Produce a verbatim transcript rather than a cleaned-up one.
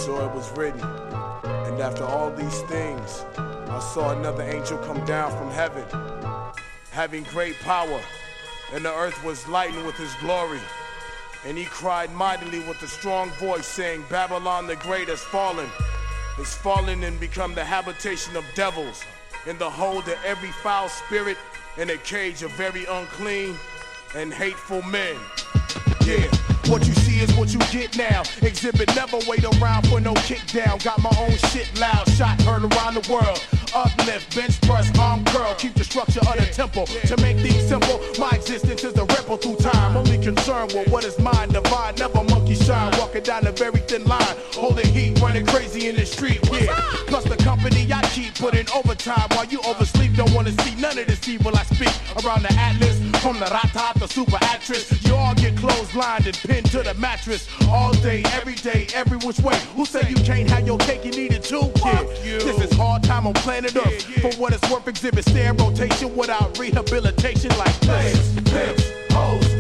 So it was written, and after all these things, I saw another angel come down from heaven, having great power, and the earth was lightened with his glory. And he cried mightily with a strong voice, saying, Babylon the Great has fallen, is fallen and become the habitation of devils, in the hold of every foul spirit, in a cage of very unclean and hateful men. Yeah. What you see is what you get now. Exhibit never wait around for no kick down. Got my own shit loud, shot heard around the world. Uplift, bench press, arm curl. Keep the structure of the temple. To make things simple, my existence is a ripple through time. Only concerned with what is mine, divine, never monkey shine. Walking down a very thin line, holding heat, running crazy in the street. Yeah. Plus the company I keep putting overtime while you oversleep. Don't wanna see none of this evil I speak. Around the atlas, from the rata to super actress. You all get clotheslined and pinned to the mattress all day, every day, every which way. Who said you can't have your cake, you need it too, kid? This is hard time on planet Earth. Yeah, yeah. For what it's worth, exhibit stay in rotation without rehabilitation like this. Pimps, hoes,